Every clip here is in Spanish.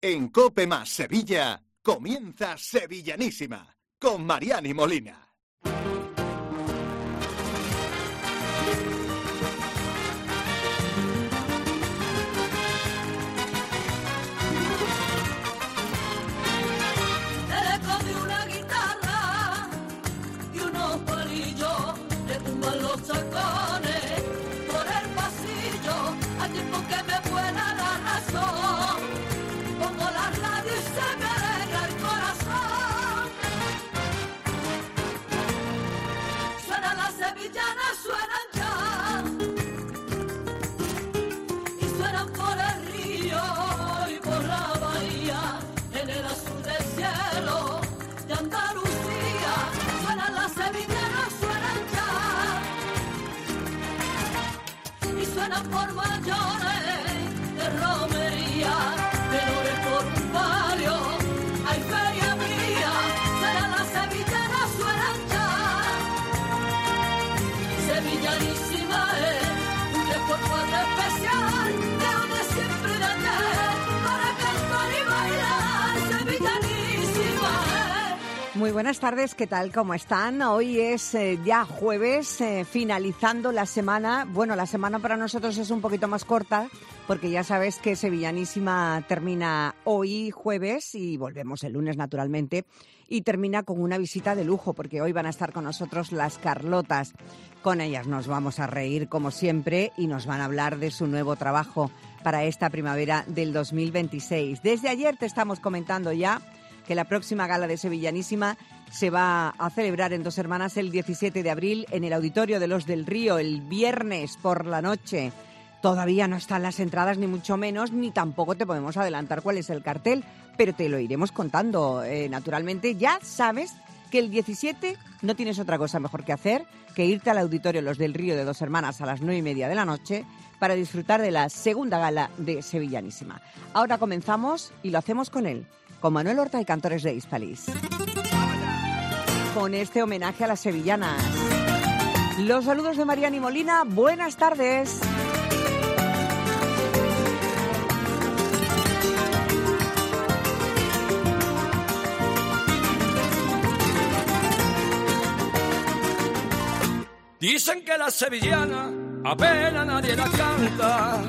En COPE más Sevilla, comienza Sevillanísima, con Mariani Molina. Por mayores de romería, menores por un palio, hay feria mía, será la sevillana suenan ya. Sevillanísima es un repertorio especial, de donde siempre de ayer, para cantar y bailar, sevillanísima es. Muy buenas tardes, ¿qué tal? ¿Cómo están? Hoy es ya jueves, finalizando la semana. Bueno, la semana para nosotros es un poquito más corta, porque ya sabes que Sevillanísima termina hoy jueves y volvemos el lunes naturalmente. Y termina con una visita de lujo, porque hoy van a estar con nosotros las Carlotas. Con ellas nos vamos a reír como siempre y nos van a hablar de su nuevo trabajo para esta primavera del 2026. Desde ayer te estamos comentando ya que la próxima gala de Sevillanísima se va a celebrar en Dos Hermanas el 17 de abril en el Auditorio de los del Río, el viernes por la noche. Todavía no están las entradas, ni mucho menos, ni tampoco te podemos adelantar cuál es el cartel, pero te lo iremos contando. Naturalmente, ya sabes que el 17 no tienes otra cosa mejor que hacer que irte al Auditorio Los del Río de Dos Hermanas a las 9:30 de la noche para disfrutar de la segunda gala de Sevillanísima. Ahora comenzamos y lo hacemos con él, con Manuel Horta y Cantores de Hispalis. Con este homenaje a las sevillanas. Los saludos de Mariani Molina, buenas tardes. Dicen que la sevillana apenas nadie la canta,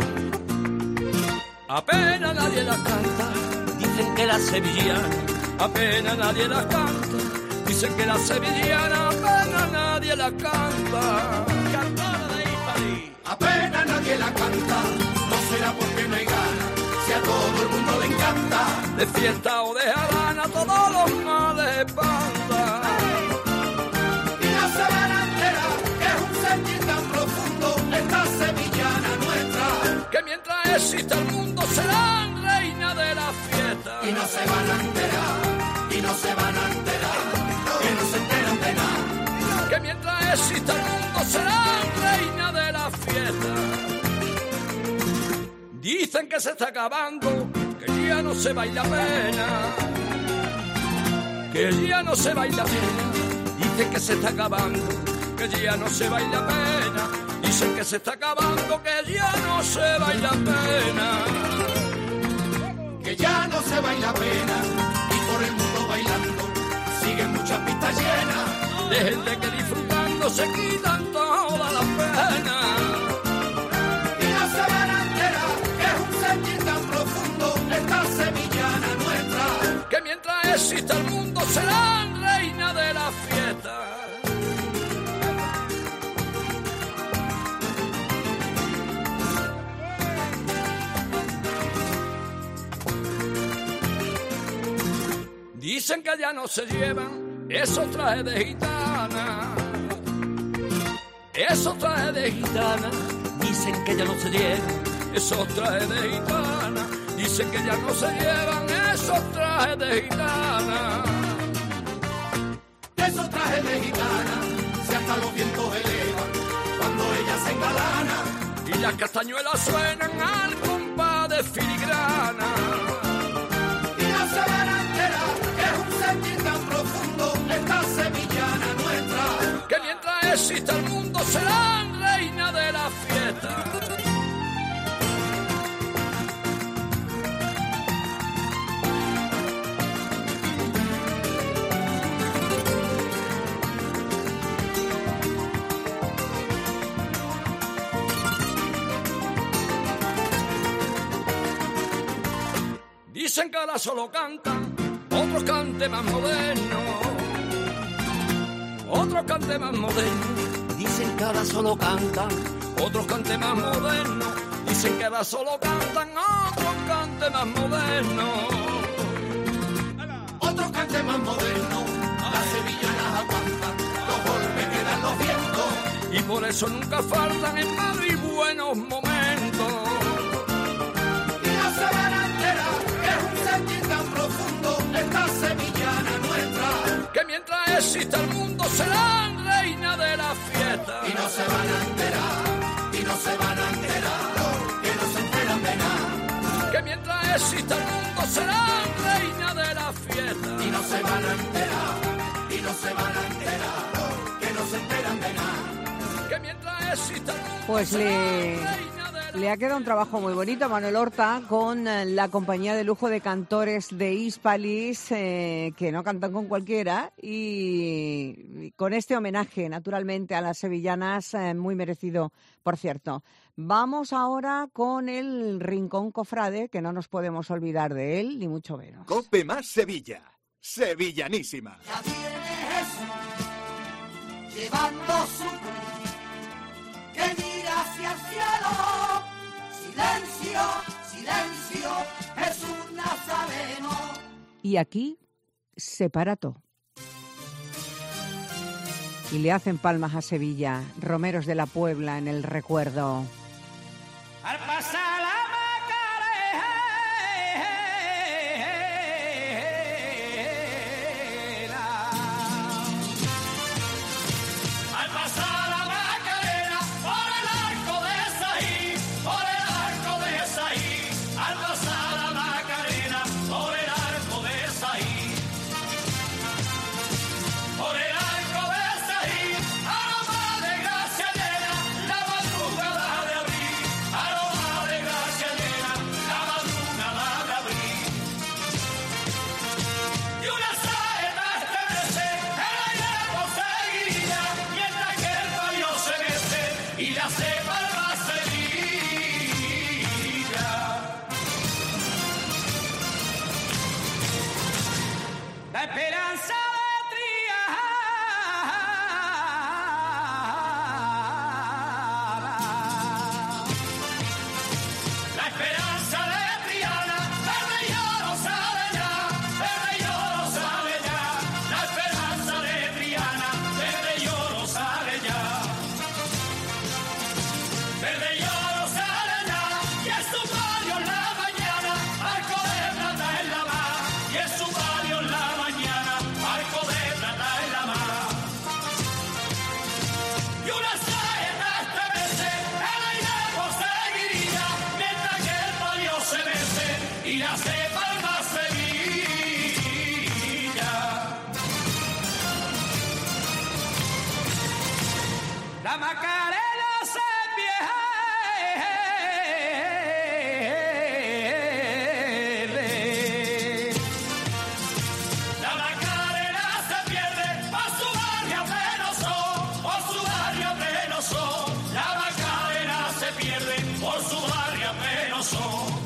apenas nadie la canta. Dicen que la sevillana apenas nadie la canta, dicen que la sevillana apenas nadie la canta. Cantora de Hispalis, apenas nadie la canta, no será porque no hay ganas, si a todo el mundo le encanta. De fiesta o de jarana todos los males espantan. Y no se van a enterar que es un sentir tan profundo esta sevillana nuestra, que mientras exista el mundo serán reina de la fiesta. Y no se van a enterar, y no se van a enterar, que no se enteran de nada, que mientras exista el mundo serán reina de la fiesta. Dicen que se está acabando, que ya no se baila pena, que ya no se baila pena. Dicen que se está acabando, que ya no se baila pena. Dicen que se está acabando, que ya no se baila pena, que ya no se baila pena. Y por el mundo bailando siguen muchas pistas llenas de gente que disfrutando se quitan todas las penas. Y no se van a enterar que es un sentir tan profundo esta sevillana nuestra, que mientras exista el mundo serán reina de la fiesta. Dicen que ya no se llevan esos trajes de gitana, esos trajes de gitana. Dicen que ya no se llevan esos trajes de gitana, dicen que ya no se llevan esos trajes de gitana. Esos trajes de gitana, si hasta los vientos elevan cuando ella se engalana y las castañuelas suenan al compás de filigrana. Y no se van a enterar que es un sentir tan profundo esta sevillana nuestra, que mientras exista el mundo serán reina de la fiesta. dicen que ahora solo cantan otros cantes más modernos. Otros cantes más modernos, dicen que ahora solo cantan otros cantes más modernos. Dicen que ahora solo cantan otros cantes más modernos. Otros cantes más modernos, las sevillanas aguantan, los golpes que dan los vientos. Y por eso nunca faltan en Madrid buenos momentos. Y no se van a enterar que es un sentir tan profundo esta sevillana nuestra. Que mientras exista el mundo serán reina de la fiesta. Y no se van a enterar, y no se van a enterar, que no se enteran de nada. Que mientras exista el mundo serán reina de la fiesta. Y no se van a enterar, y no se van a enterar, que no se enteran de nada. Que mientras exista el mundo Pues serán reina de la le ha quedado un trabajo muy bonito a Manuel Horta con la compañía de lujo de cantores de Hispalis, que no cantan con cualquiera, y con este homenaje, naturalmente, a las sevillanas, muy merecido, por cierto. Vamos ahora con el Rincón Cofrade, que no nos podemos olvidar de él, ni mucho menos. Cope más Sevilla. Sevillanísima. Ya viene Jesús, llevando su cruz, que mira hacia el cielo. Silencio, silencio, Jesús Nazareno. Y aquí se para todo. Y le hacen palmas a Sevilla, romeros de la Puebla en el recuerdo. Al pasar la Macarena, al pasar la Macarena, por el arco de Saí, por el arco de Saí, al pasar la Macarena, por el arco de Saí, por el arco de Saí, aroma de gracia llena, la madrugada de abril, aroma de gracia llena, la madrugada de abril. Y una saeta estremece, el aire seguía, mientras que el palio se mece y la cepa va Sevilla. La esperanza de Triana, la esperanza de Triana, verde y oro sabe ya, verde y oro sabe ya, la esperanza de Triana, verde y oro sabe ya, verde y oro sabe ya, y es su palio en la mañana, arco de plata en la mar, y es su palio en la mañana, arco de plata en la mar. Y una saeta estremece, el aire seguiría, mientras que el palio se mece y la cepa va Sevilla. La Macarena se pierde. La Macarena se pierde por su barrio penoso, por su barrio penoso. La Macarena se pierde por su barrio penoso,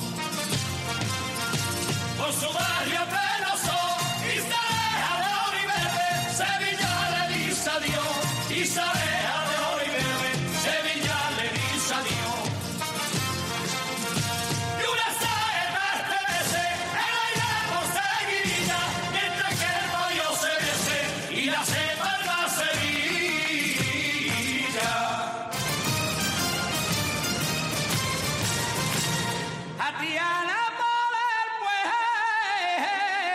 por su barrio penoso. Y se aleja de Oliverde, Sevilla le dice adiós. Y se aleja de Oliverde, Sevilla le dice adiós. Y una saeta estremece, el aire seguiría, mientras que el palio se mece y la cepa va Sevilla. A Triana por el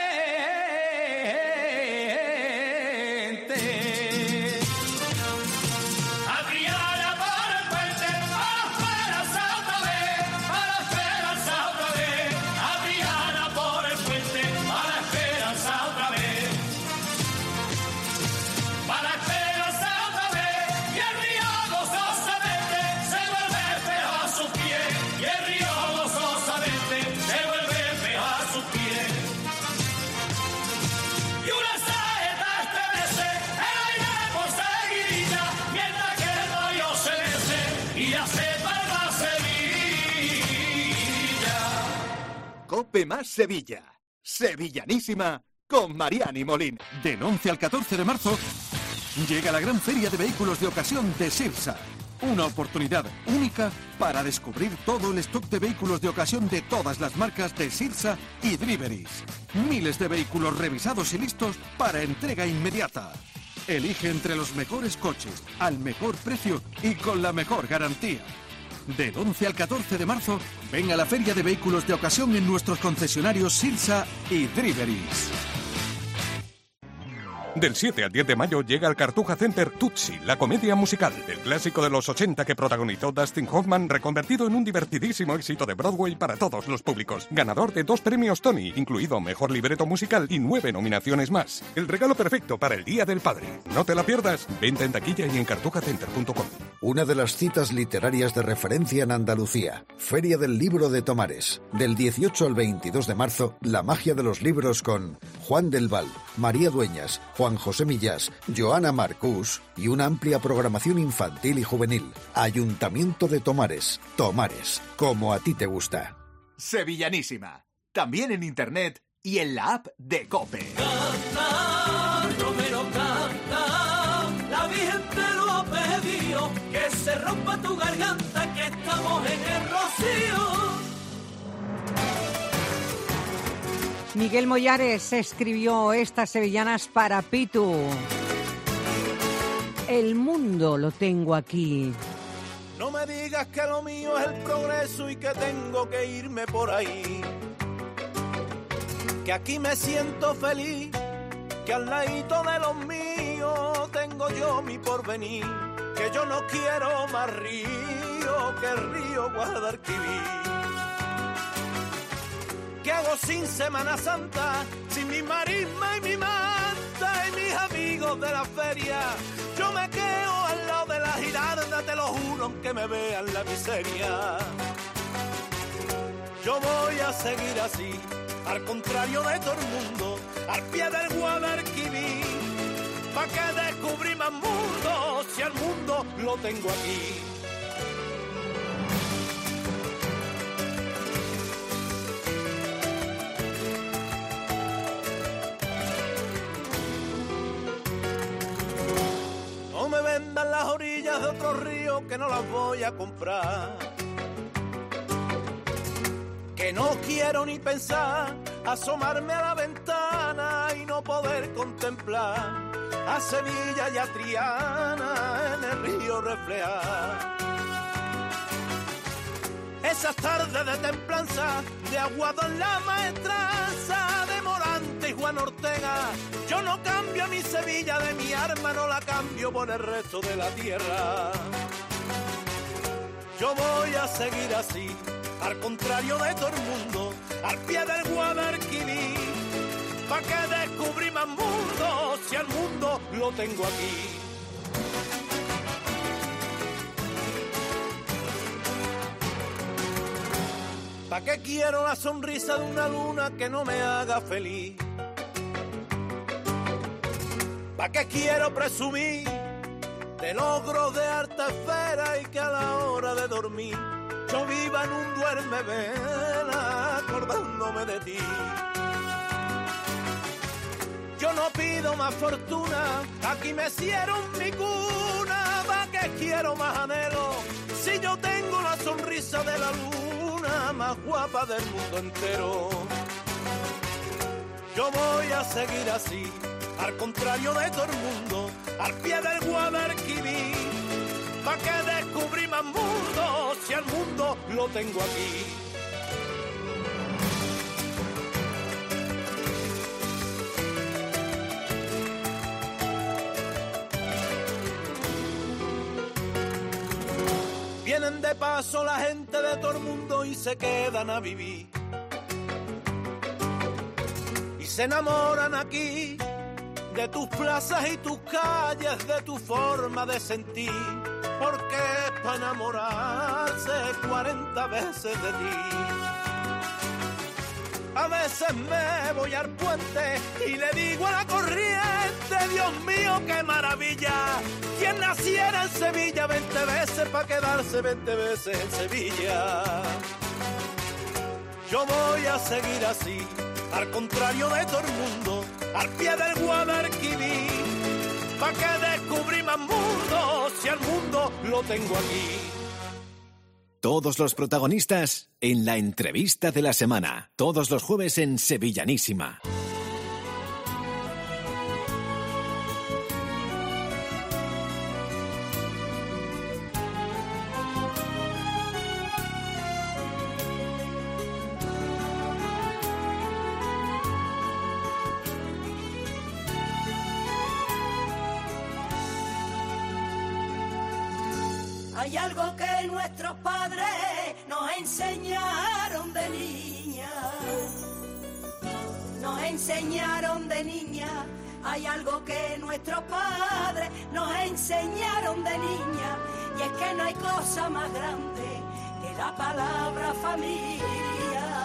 Cope más Sevilla. Sevillanísima con Mariani Molina. Del 11 al 14 de marzo llega la gran feria de vehículos de ocasión de Sirsa. Una oportunidad única para descubrir todo el stock de vehículos de ocasión de todas las marcas de Sirsa y Driveris. Miles de vehículos revisados y listos para entrega inmediata. Elige entre los mejores coches, al mejor precio y con la mejor garantía. Del 11 al 14 de marzo, ven a la feria de vehículos de ocasión en nuestros concesionarios Sirsa y Driveris. Del 7 al 10 de mayo llega al Cartuja Center Tutsi, la comedia musical, el clásico de los 80 que protagonizó Dustin Hoffman, reconvertido en un divertidísimo éxito de Broadway para todos los públicos. Ganador de 2 premios Tony, incluido Mejor Libreto Musical y 9 nominaciones más. El regalo perfecto para el Día del Padre. No te la pierdas. Venta en taquilla y en cartujacenter.com. Una de las citas literarias de referencia en Andalucía. Feria del Libro de Tomares. Del 18 al 22 de marzo, la magia de los libros con Juan del Val, María Dueñas, Juan José Millás, Joana Marcús y una amplia programación infantil y juvenil. Ayuntamiento de Tomares. Tomares, como a ti te gusta. Sevillanísima. También en internet y en la app de COPE. Canta, Romero, canta, la Virgen te lo ha pedido, que se rompa tu garganta, que estamos en el rocío. Miguel Mollares escribió estas sevillanas para Pitu. El mundo lo tengo aquí. No me digas que lo mío es el progreso y que tengo que irme por ahí. Que aquí me siento feliz, que al ladito de los míos tengo yo mi porvenir. Que yo no quiero más río que el río Guadalquivir. ¿Qué hago sin Semana Santa, sin mi marisma y mi manta y mis amigos de la feria? Yo me quedo al lado de la girarda, te lo juro, aunque me vean la miseria. Yo voy a seguir así, al contrario de todo el mundo, al pie del Guadalquivir. ¿Pa' qué descubrir más mundo si el mundo lo tengo aquí? No me vendan las orillas de otro río que no las voy a comprar. Que no quiero ni pensar asomarme a la ventana y no poder contemplar a Sevilla y a Triana en el río reflejar. Esas tardes de templanza, de Aguado en la Maestranza, de Morante y Juan Ortega. Yo no cambio mi Sevilla de mi arma, no la cambio por el resto de la tierra. Yo voy a seguir así, al contrario de todo el mundo, al pie del Guadalquivir. ¿Pa' qué descubrir más mundo si el mundo lo tengo aquí? ¿Pa' qué quiero la sonrisa de una luna que no me haga feliz? ¿Pa' qué quiero presumir de logros de alta esfera y que a la hora de dormir yo viva en un duerme vela acordándome de ti? Yo no pido más fortuna, aquí me hicieron mi cuna. ¿Pa' qué quiero más anhelo si yo tengo la sonrisa de la luna más guapa del mundo entero? Yo voy a seguir así, al contrario de todo el mundo, al pie del Guadalquivir. ¿Pa' qué descubrir más mundo si el mundo lo tengo aquí? Vienen de paso la gente de todo el mundo y se quedan a vivir. Y se enamoran aquí de tus plazas y tus calles, de tu forma de sentir. Porque es para enamorarse 40 veces de ti. A veces me voy al puente y le digo a la corriente, Dios mío, qué maravilla. Quien naciera en Sevilla 20 veces para quedarse 20 veces en Sevilla. yo voy a seguir así, al contrario de todo el mundo, al pie del Guadalquivir. ¿Pa' qué descubrir más mundo si el mundo lo tengo aquí? Todos los protagonistas en la entrevista de la semana. Todos los jueves en Sevillanísima. Hay algo que nuestros padres nos enseñaron de niña. Nos enseñaron de niña. Hay algo que nuestros padres nos enseñaron de niña. Y es que no hay cosa más grande que la palabra familia.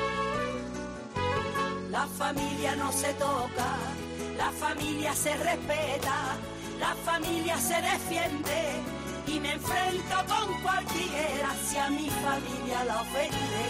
La familia no se toca, la familia se respeta, la familia se defiende. Y me enfrento con cualquiera si a mi familia la ofende.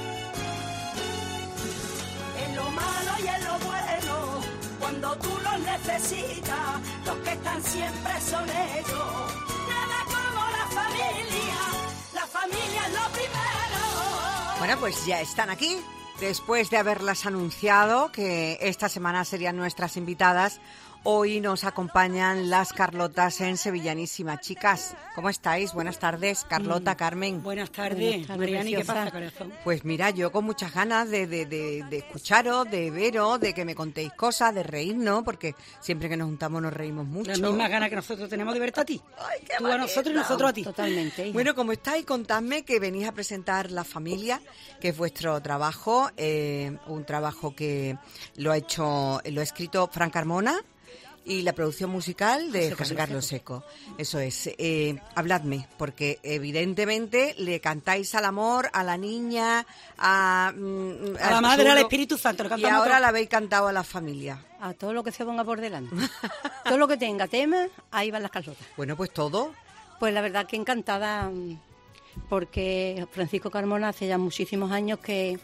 En lo malo y en lo bueno, cuando tú los necesitas, los que están siempre son ellos. Nada como la familia es lo primero. Bueno, pues ya están aquí. Después de haberlas anunciado que esta semana serían nuestras invitadas, hoy nos acompañan las Carlotas en Sevillanísima. Chicas, ¿cómo estáis? Buenas tardes, Carlota, Carmen. Buenas tardes, Mariani, ¿qué pasa, corazón? Pues mira, yo con muchas ganas de escucharos, de veros, de que me contéis cosas, de reírnos, porque siempre que nos juntamos nos reímos mucho. Las mismas ganas que nosotros tenemos de verte a ti. Ay, qué Tú manera. a nosotros y nosotros a ti. Totalmente. Bueno, ¿cómo estáis? Contadme que venís a presentar La Familia, que es vuestro trabajo, un trabajo que lo ha escrito Fran Carmona y la producción musical de José Carlos Seco. Eso es. Habladme, porque evidentemente le cantáis al amor, a la niña, a la madre, al Espíritu Santo. Y ahora la habéis cantado a la familia. A todo lo que se ponga por delante. Todo lo que tenga tema, ahí van las Carlotas. Bueno, pues todo. Pues la verdad que encantada, porque Francisco Carmona hace ya muchísimos años que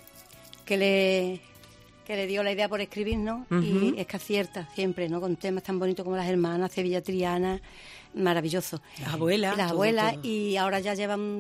le dio la idea por escribirnos, y es que acierta siempre, ¿no? Con temas tan bonitos como Las Hermanas, Sevilla Triana, maravilloso. Las abuelas. Las abuelas, y ahora ya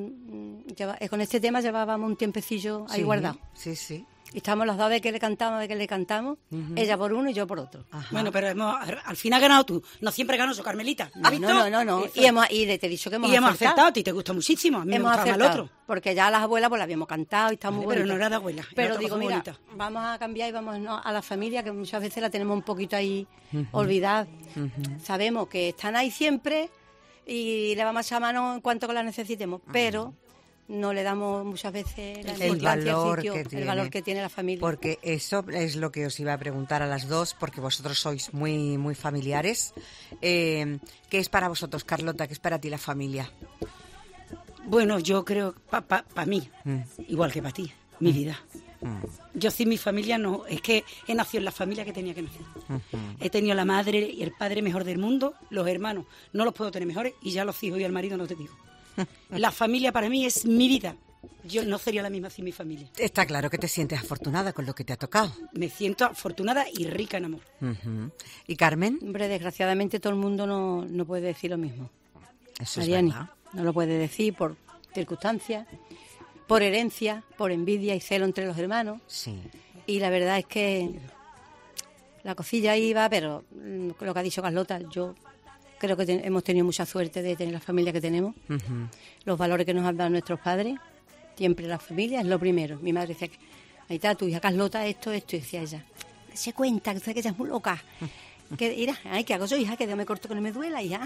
con este tema llevábamos un tiempecillo ahí guardado. Sí, sí. Y estamos los dos de que le cantamos, ella por uno y yo por otro. Ajá. Bueno, pero al fin has ganado tú. No siempre gano yo, Carmelita. ¿Has visto? No. Y te he dicho que hemos acertado. A ti te gusta muchísimo. A mí me gustaba el otro. Porque ya las abuelas pues las habíamos cantado y está muy bonita. Pero no era de abuela. Pero digo, mira, vamos a cambiar y vamos a la familia, que muchas veces la tenemos un poquito ahí olvidada. Sabemos que están ahí siempre y le vamos a echar mano en cuanto que la necesitemos, pero no le damos muchas veces la importancia, el valor que tiene la familia. Porque eso es lo que os iba a preguntar a las dos, porque vosotros sois muy, muy familiares. ¿Qué es para vosotros, Carlota? ¿Qué es para ti la familia? Bueno, yo creo, para mí, igual que para ti, mi vida. Yo sin mi familia no, es que he nacido en la familia que tenía que nacer. He tenido la madre y el padre mejor del mundo, los hermanos no los puedo tener mejores, y ya los hijos y el marido no te digo. La familia para mí es mi vida. Yo no sería la misma sin mi familia. Está claro que te sientes afortunada con lo que te ha tocado. Me siento afortunada y rica en amor. ¿Y Carmen? Hombre, desgraciadamente todo el mundo no puede decir lo mismo. Eso Mariani, es verdad. no lo puede decir por circunstancias, por herencia, por envidia y celo entre los hermanos. Sí. Y la verdad es que la cosilla ahí va, pero lo que ha dicho Carlota, yo creo que hemos tenido mucha suerte de tener la familia que tenemos, los valores que nos han dado nuestros padres. Siempre la familia es lo primero. Mi madre decía, ahí está tu hija Carlota, esto, y decía ella, se cuenta, que ella es muy loca. Que mira, ¿qué hago yo, hija? Que Dios me corto que no me duela, hija.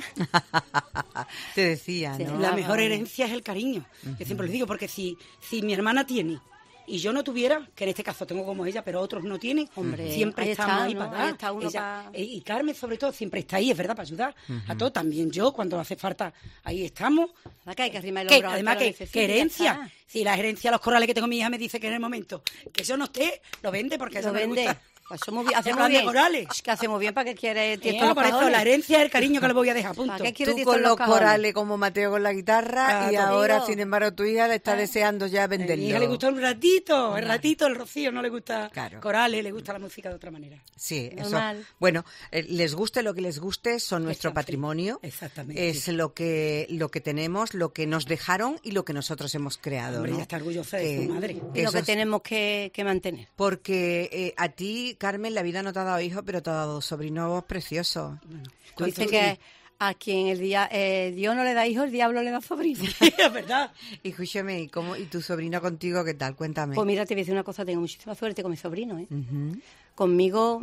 Te decía, Sí, ¿no? La mejor herencia es el cariño. Yo siempre lo digo, porque si mi hermana tiene y yo no tuviera, que en este caso tengo como ella, pero otros no tienen, Hombre, siempre ahí estamos está, ahí ¿no? para dar. Ahí está uno Y Carmen, sobre todo, siempre está ahí, es verdad, para ayudar a todo. También yo, cuando hace falta, ahí estamos. Que hay que arrimar el Que, hombro al además, que lo que necesite, ya herencia. está. Si la herencia, los corrales que tengo mi hija me dice que en el momento que yo no esté, lo vende porque Lo eso no le vende. gusta. Pues somos bien, hacemos plan de bien. corales. Es que hacemos bien, ¿para qué quiere tiesto Por los eso, cajones? la herencia es el cariño que le voy a dejar, punto. ¿Para qué quiere Tú tiesto con los los cajones? corales como Mateo con la guitarra y Claro, ahora, digo. sin embargo, tu hija le está deseando ya A mi venderlo. hija le gusta un ratito, el ratito, el rocío, no le gusta Claro. corales, le gusta la música de otra manera. Sí, eso. Normal. Bueno, les guste lo que les guste, son nuestro Exacto. patrimonio. Exactamente. Es lo que tenemos, lo que nos dejaron y lo que nosotros hemos creado. Hombre, ¿no? ella está orgullosa de su madre. Y lo eso que es- tenemos que mantener. Porque a ti, Carmen, la vida no te ha dado hijos, pero te ha dado sobrinos preciosos. Dice que a quien Dios no le da hijos, el diablo le da sobrinos. Es verdad. Y escúchame, ¿y tu sobrino contigo qué tal? Cuéntame. Pues mira, te voy a decir una cosa, tengo muchísima suerte con mis sobrinos, ¿eh? Ujú. Conmigo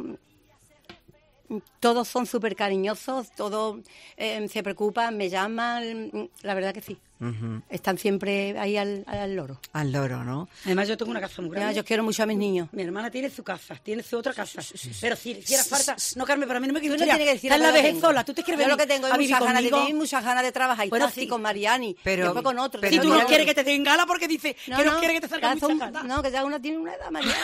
todos son súper cariñosos, todos se preocupan, me llaman, la verdad que sí. Ujú. Están siempre ahí al loro. Al loro, ¿no? Además, yo tengo una casa muy Mira, grande. yo quiero mucho a mis niños. Mi hermana tiene su casa, tiene su otra casa. Pero si hiciera falta... No, Carmen, para mí no me Tú no gustaría tienes que decir estar en la lo que vejez tengo. sola. ¿Tú te quieres Yo venir lo que tengo a es vivir muchas ganas de conmigo? vivir, muchas ganas de trabajar. Y Bueno, taxi sí. con Mariani, Pero- después con otro. pero Si tú mira no quieres que te den gala porque dice que no quiere que te salga mucha gala. No, que ya una tiene una edad, Mariani.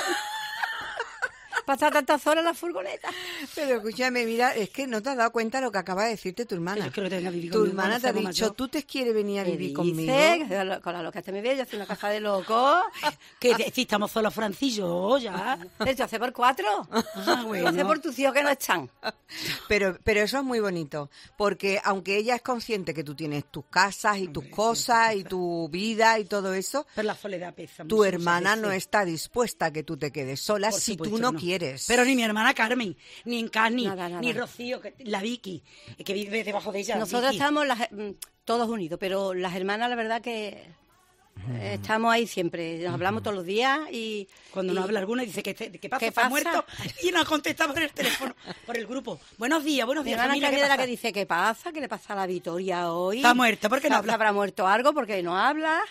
Pasar tantas horas en la furgoneta. Pero escúchame, mira, es que no te has dado cuenta lo que acaba de decirte tu hermana. Que yo quiero que te venga a vivir Tu conmigo hermana cuando te ha seamos dicho, mayor. ¿tú te quieres venir a ¿Qué vivir dice? conmigo? Con la loca este me ve, yo hace una casa de locos. Que si estamos solos, Francillo, ya. Yo hace por 4. Ah, bueno. Lo hace por tus hijos que no están. Pero eso es muy bonito, porque aunque ella es consciente que tú tienes tus casas y tus cosas y tu vida y todo eso, Pero la soledad pesa tu mucho, hermana muchas no veces. está dispuesta a que tú te quedes sola Por si supuesto tú no que quieres. Pero ni mi hermana Carmen, ni Encarni, Nada, nada. ni Rocío, la Vicky, que vive debajo de ella. Nosotros Vicky. estamos todos unidos, pero las hermanas, la verdad que estamos ahí siempre. Nos hablamos todos los días y... Cuando y- nos habla alguna y dice que ¿qué pasa? ¿Qué ¿Está pasa? muerto? Y nos contesta por el teléfono, por el grupo. Buenos días, Mi hermana familia, es ¿qué de la pasa? que dice, ¿qué pasa? ¿Qué le pasa a la Victoria hoy? Está muerta, ¿por qué no habla? ¿Habrá muerto algo? Porque no habla.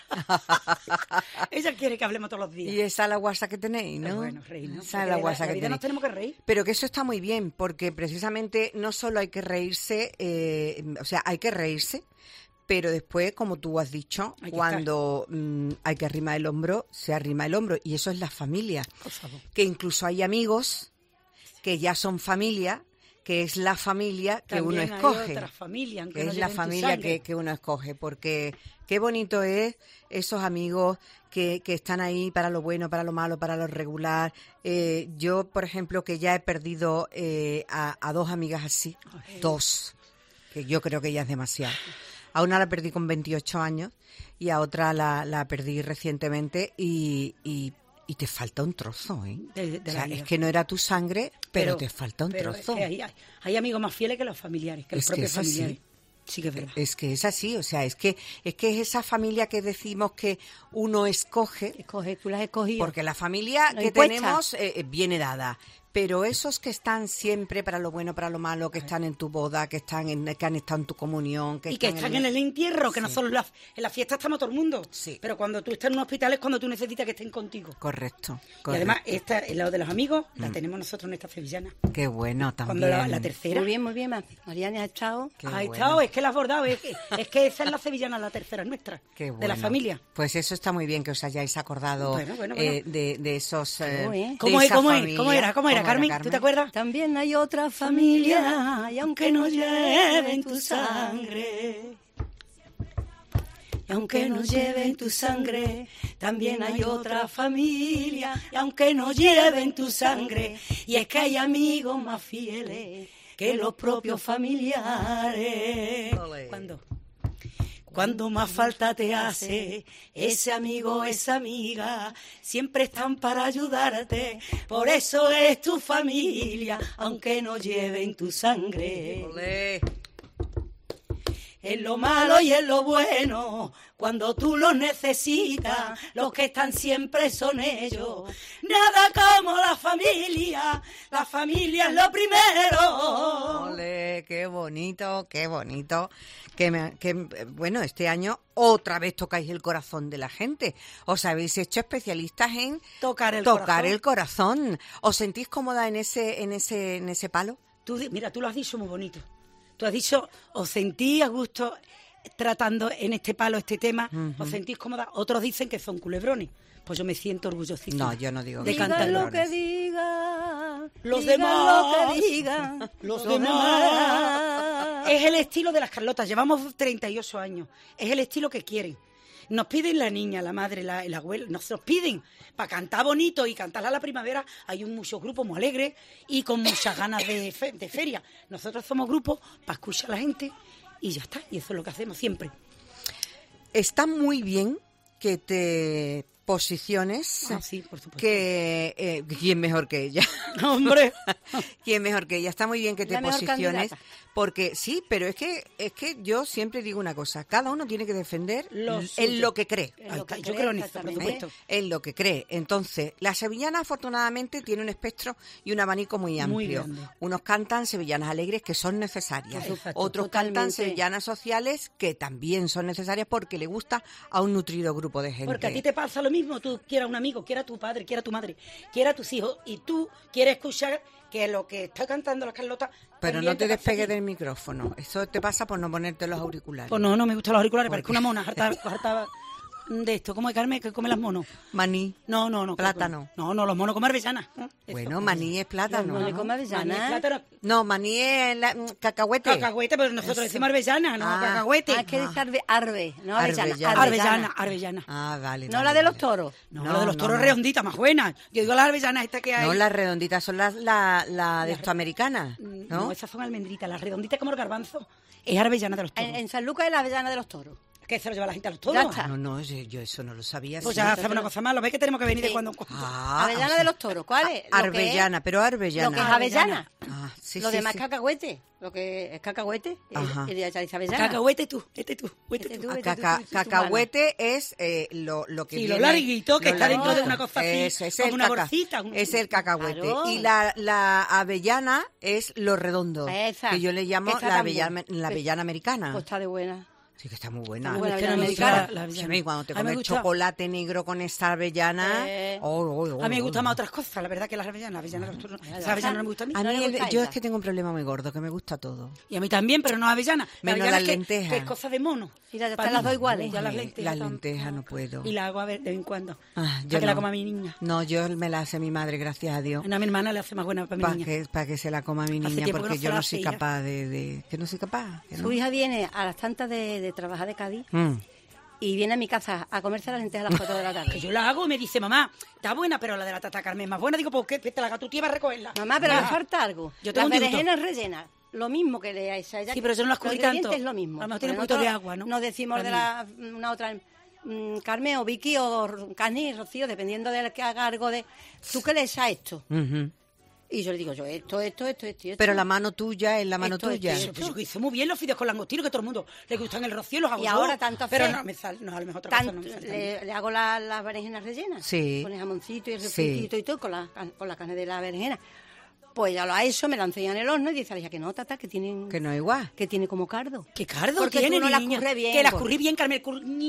Ella quiere que hablemos todos los días. Y esa es la guasa que tenéis, ¿no? Bueno, reír, ¿no? Esa Porque es la de guasa la que vida tenéis. nos tenemos que reír. Pero que eso está muy bien, porque precisamente no solo hay que reírse, o sea, hay que reírse, pero después, como tú has dicho, Hay que cuando hay que arrimar el hombro, se arrima el hombro. Y eso es la familia. Por favor. Que incluso hay amigos que ya son familia, que es la familia que También uno hay escoge. otra familia, aunque Que no es la lleven tu familia sangre. que uno escoge, porque qué bonito es esos amigos que están ahí para lo bueno, para lo malo, para lo regular. Yo, por ejemplo, que ya he perdido a dos amigas así, dos, que yo creo que ya es demasiado. A una la perdí con 28 años y a otra la perdí recientemente y te falta un trozo, ¿eh? De O la sea, vida. es que no era tu sangre, pero te falta un pero trozo. es que hay amigos más fieles que los familiares, que los Es que propios es así. familiares. Sí que es verdad. Es que es así, o sea, es que es esa familia que decimos que uno escoge, Tú las has escogido. porque la familia No que impuesta. tenemos viene dada. Pero esos que están siempre para lo bueno, para lo malo, que están en tu boda, que han estado en tu comunión, que Y que están en el entierro, que Sí. nosotros en la fiesta estamos todo el mundo. Sí. Pero cuando tú estás en un hospital es cuando tú necesitas que estén contigo. Correcto. Y además, el lado de los amigos, la tenemos nosotros en esta sevillana. Qué bueno también. Cuando la tercera. Muy bien, Mariana ha estado. Qué Ha bueno. estado, es que la has bordado, es que esa es la sevillana, la tercera es nuestra. Qué De bueno. la familia. Pues eso está muy bien que os hayáis acordado Bueno. de esos. bien. de ¿Cómo esa era, familia. ¿Cómo era, Carmen? ¿Tú te acuerdas? También hay otra familia, y aunque no lleven tu sangre, y aunque no lleven tu sangre, también hay otra familia, y aunque no lleven tu sangre, y es que hay amigos más fieles que los propios familiares. Cuando más falta te hace ese amigo, esa amiga, siempre están para ayudarte, por eso es tu familia, aunque no lleven tu sangre. Olé. En lo malo y en lo bueno, cuando tú los necesitas, los que están siempre son ellos. Nada como la familia es lo primero. Ole, qué bonito, qué bonito. Bueno, este año otra vez tocáis el corazón de la gente. Os habéis hecho especialistas en Tocar el corazón. ¿Os sentís cómoda en ese palo? Mira, tú lo has dicho muy bonito. Tú has dicho, os sentís a gusto tratando en este palo este tema, os sentís cómoda. Otros dicen que son culebrones. Pues yo me siento orgullosísima. No, yo no digo de que son cantar. Digan lo que culebrones. digan, Los digan demás. lo que digan. Los demás. Es el estilo de las Carlotas. Llevamos 38 años. Es el estilo que quieren. Nos piden la niña, la madre, el abuelo, nos piden para cantar bonito y cantarla a la primavera. Hay muchos grupos muy alegres y con muchas ganas de feria. Nosotros somos grupos para escuchar a la gente y ya está. Y eso es lo que hacemos siempre. Está muy bien que te posiciones. Sí, por supuesto. Que ¿quién mejor que ella? Hombre. ¿Quién mejor que ella? Está muy bien que te La mejor posiciones. candidata. Porque sí, pero es que yo siempre digo una cosa. Cada uno tiene que defender Lo en suyo. lo que cree. En lo que Yo cree, creo en eso, por exactamente. supuesto. En lo que cree. Entonces, la sevillana afortunadamente tiene un espectro y un abanico muy Muy amplio. grande. Unos cantan sevillanas alegres que son necesarias. Por supuesto. Otros cantan Totalmente. sevillanas sociales que también son necesarias porque le gusta a un nutrido grupo de gente. Porque a ti te pasa lo mismo, tú quieras un amigo, quieras tu padre, quieras tu madre, quieras tus hijos, y tú quieres escuchar que lo que está cantando las Carlotas... Pero también no te pasa a despegues ti. del micrófono. Eso te pasa por no ponerte los auriculares. Pues no me gustan los auriculares, ¿Por parezco qué? una mona, harta de esto. ¿Cómo es Carmen que come las monos? Maní. No. Plátano. No, los monos comen avellanas. Bueno, maní es plátano, Los monos ¿no? comen avellanas. Maní es plátano. No, maní es cacahuete. Cacahuete, pero nosotros Eso. decimos arbellana, no Ah. cacahuete. Ah, es que dice arve, no avellana. Arbellana. Ah, vale. No vale, la de los vale. toros. No, la de los toros redonditas, más buenas. Yo digo las arbellanas estas que hay. No, las redonditas son la de esto americana, No, ¿no? esas son almendritas, las redonditas como el garbanzo. Es arbellana de los toros. En San Lucas es la avellana de los toros. ¿Qué se lo lleva la gente a los toros? Ya está. No, yo eso no lo sabía. Pues sí. ya hacemos una cosa más. Lo ves que tenemos que venir de Sí. cuando en cuando. Ah, Avellana o sea, de los toros. ¿Cuál es? Lo que es- Arbellana, pero arbellana. Lo que es avellana. Ah, sí, Lo sí, demás sí. es cacahuete. Lo que es cacahuete. Ajá. Y ya dice avellana. Cacahuete tú, este tú. Cacahuete es lo que Sí, viene... lo larguito que lo está dentro de larguito. una cosa así, Eso, es como el una bolsita, Es el cacahuete. Claro. Y la avellana es lo redondo. Esa, que yo le llamo que está la tan avellana, buena. la avellana americana. Pues está de buena. Sí, que está muy buena. Muy buena, Es que no me gusta americana. la avellana. Sí, cuando te A mí me comes gusta- chocolate negro con esta avellana... A mí me gustan más otras cosas, la verdad que las avellanas de los toros. Las avellanas no me gustan a mí. A mí ¿No le gusta yo esa? es que tengo un problema muy gordo, que me gusta todo. Y a mí también, pero no avellanas. Menos avellanas las que- lentejas. Que es cosa de mono. Mira, ya Pa' están mí. las dos iguales. Ya las Ay, lentejas. las lentejas no puedo. Y la hago a ver de vez en cuando. Ah, Para que la coma mi niña. No, yo me la hace mi madre, gracias a Dios. A mi hermana le hace más buena para mi niña. Para que se la coma mi Hace niña, tiempo que porque no yo se la no hace soy ella. capaz que no soy capaz. que no. Su hija viene a las tantas de trabajar de Cádiz Mm. y viene a mi casa a comerse las lentejas a las 4 de la Que tarde. yo la hago y me dice, mamá, está buena, pero la de la tata Carmen es más buena. Digo, ¿por qué? Te la haga tu tía para recogerla. Mamá, pero Ya. le falta algo. Yo tengo Las un disgusto. berenjenas rellenas. Lo mismo que le dais a ella. Sí, pero yo no las Los currí ingredientes tanto. es lo mismo. A lo mejor tiene un Porque poquito de nosotros agua, ¿no? Nos decimos de una otra... Carmen o Vicky o Cani, Rocío, dependiendo de que haga algo de... ¿Tú qué le echas a esto? Ujú. Y yo le digo, esto. Pero la mano tuya es la mano Esto, tuya. esto, Pues yo hice muy bien los fideos con langostino, que a todo el mundo le gustan el rocío, los hago Y yo. ahora tanto Pero hacer- no, me sale, no, a lo mejor otra cosa Tanto, no me sale tan bien. le hago las berenjenas rellenas. Sí. Con el jamoncito y el Sí. refritito y todo, con la carne de la berenjena. Pues ya lo ha hecho, me la enseñan en el horno y dice a la hija que no, tata, que tienen... Que no es igual. Que tiene como cardo. ¿Qué cardo Porque tiene, tú no las niña? curré bien, Que las pues. currí bien, Carmen.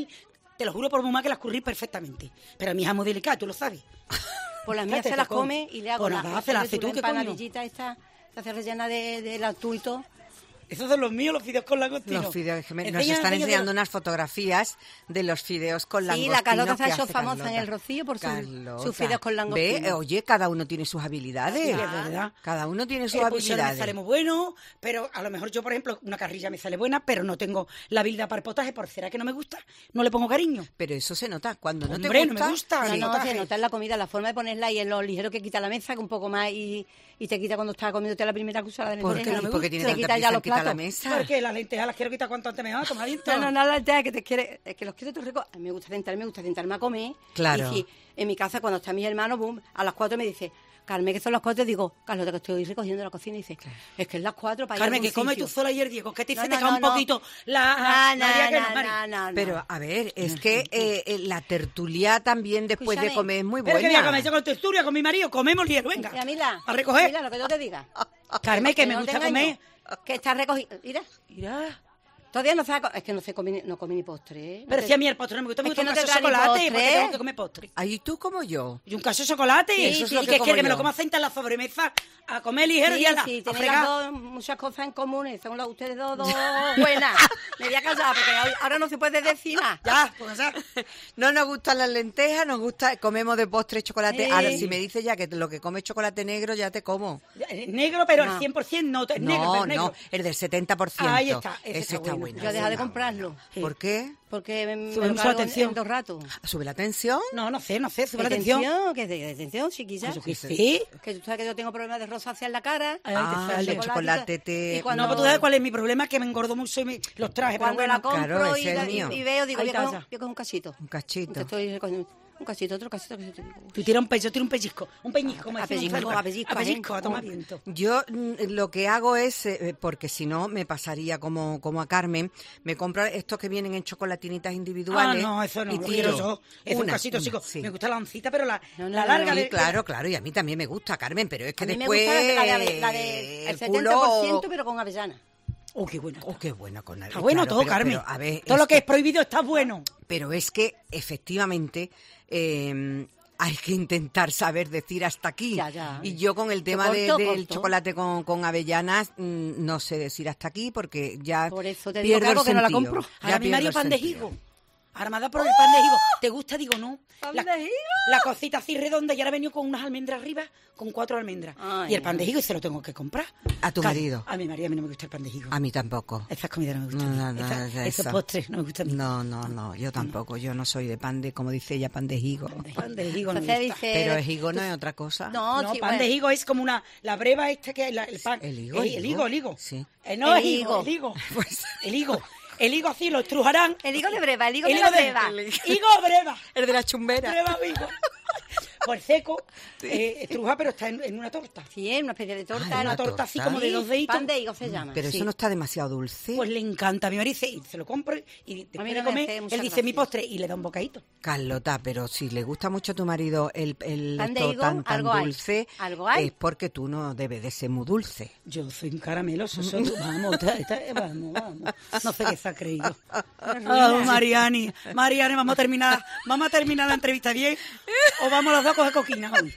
Te lo juro por mamá que las currí perfectamente. Pero mi hija es muy delicada, tú lo sabes. Pues las mías Espérate, se las Tocó. come y le hago Pues nada, se las hace tú, ¿qué coño? empanadillita esta, se hace rellena de atún y todo. Esos son los míos, los fideos con langostino. Los fideos, que nos Enseña están a ellos enseñando de- unas fotografías de los fideos con Sí, langostino. la Carlota se ha que hecho hace famosa en Carlota. el Rocío por Carlota. sus fideos con langostino. Ve, oye, cada uno tiene sus habilidades. Sí, es verdad. Cada uno tiene sus Pues yo me habilidades. sale muy bueno, pero a lo mejor yo, por ejemplo, una carrilla me sale buena, pero no tengo la habilidad para el potaje, por será que no me gusta, no le pongo cariño. Pero eso se nota. Cuando no Hombre, te no gusta... me gusta. No, el no, potaje. se nota en la comida, la forma de ponerla y en lo ligero que quita la mesa, que un poco más y te quita cuando estás comiéndote la primera cucharada de ¿Por berenjena. qué? Y Porque tiene te tanta quita prisa ya en los quitar la platos. mesa. Porque las lentejas las quiero quitar cuanto antes mejor, toma viento. No, la idea es que te quiere, es que los quiero todo rico. A mí me gusta sentarme a comer. Claro. Y si en mi casa, cuando está mi hermano, boom, a las 4 me dice, Carmen, que son las 4, digo, Carlota, que estoy recogiendo la cocina, y dice, es que es las 4 para ir a Carmen, algún que come sitio. tú sola ayer, Diego, que te No, se no, te cae no, un no. poquito la María que no, Mari. no. Pero, a ver, es que la tertulia también después de Escúchame. comer es muy Pero que voy a comer buena. yo con tertulia, con mi marido, comemos hielo, venga. Mira, Mila, a recoger. Mira, lo que yo te diga. Carmen, que me no gusta te engaño, comer. Que está recogido. Mira, Mira, Todavía no sabe... Es que no comí ni postre, ¿eh? Pero si a mí el postre no me gusta, me Es gusta que un no te caso de trae ni chocolate, postre. porque tengo que comer postre. Ahí tú como yo. Y un caso de chocolate. Sí, eso es lo y que que como quiere que me yo. lo coma sentar en la sobremesa a comer ligero Sí, y a la sí, a tenéis fregar. las dos muchas cosas en común. Son ustedes dos buenas. Me voy a callar porque ahora no se puede decir nada. Ya, pues ya. No nos gustan las lentejas, nos gusta, comemos de postre chocolate. Sí. Ahora, si me dices ya que lo que come es chocolate negro, ya te como. Negro, pero No. el 100% no. Es negro, pero negro. No, el del 70%. Ahí está, ese Ese está está bueno. bueno. Yo he dejado de comprarlo. ¿Por qué? Porque me Sube lo mucho la cargo tensión. en 2 ratos. ¿Sube la tensión? No sé, sube la ¿Tensión? atención. ¿Qué de tensión, chiquilla? Sí. Que tú sabes que yo tengo problemas de rosácea en la cara. Ay, Ah, te el sale. chocolate te... Y cuando- No, pero tú sabes cuál es mi problema, que me engordo mucho y me los traje. Pero Cuando bueno, la compro claro, y, ese es el mío. y veo, digo, Ahí yo está, cojo ya. yo cojo un cachito. Un cachito. Te estoy recogiendo un cachito, otro cachito. tú tiras un pecho, yo tiro un pellizco. Un peñisco, como A decimos pellizco, nosotros. a pellizco, A pellizco, ¿eh? a tomar viento. Yo lo que hago es, porque si no me pasaría como a Carmen, me compro estos que vienen en chocolatinitas individuales. Ah, no, eso no, y lo tiro quiero yo. Es un una, casito, chico. sí. Me gusta la oncita, pero la No, larga Sí, de... claro, y a mí también me gusta, Carmen, pero es que A mí me después gusta la de el el culo... 70%, pero con avellana. Oh, qué bueno. Oh, qué bueno con Está bueno todo, Carmen. a ver, Todo lo que es prohibido está bueno. Pero es que, efectivamente, hay que intentar saber decir hasta aquí. Ya. Y yo con el tema corto, del corto. chocolate con avellanas, no sé decir hasta aquí porque ya Por eso te digo que pierdo hago el que no la sentido. compro. Ya Ahora mi pierdo marido el pan de sentido. higo. Ahora me ha dado por el pan de higo. ¿Te gusta? Digo, no. ¿Pan La, de higo? la cosita así redonda y ahora ha venido con unas almendras arriba, con 4 almendras. Ay, y el pan de higo y se lo tengo que comprar. ¿A tu Claro, marido? A mi marido, a mí no me gusta el pan de higo. A mí tampoco. Esas comidas no me No, gustan. no, no, Esos eso. postres no me gustan. No, yo tampoco. Yo no soy de pan de, como dice ella, pan de higo. Pan de higo no me Entonces gusta. dice... Pero el higo no es otra cosa. No, No, sí, pan bueno. de higo es como la breva esta que el pan. El higo, El higo. sí. No El es higo, higo. el higo. Pues- El higo. El higo así lo estrujarán. El higo de breva, el higo El de higo la breva. Higo breva. El de la chumbera. Breva higo. Pues seco, estruja, pero está en una torta. Sí, es una especie de torta. Ah, Una una torta así torta. como de Sí, 2 deditos. pan de higo se llama. Pero Sí. eso no está demasiado dulce. Pues le encanta a mi marido y se lo compro y después mí de no me comer, hace mucha él dice mi gracia. postre y le da un bocadito. Carlota, pero si le gusta mucho a tu marido el Pan de esto higo, tan algo hay. dulce, Algo hay. es porque tú no debes de ser muy dulce. Yo soy un carameloso, vamos, vamos. No sé qué se ha creído. Mariani, vamos a terminar la entrevista bien o vamos los dos a coger coquina hoy.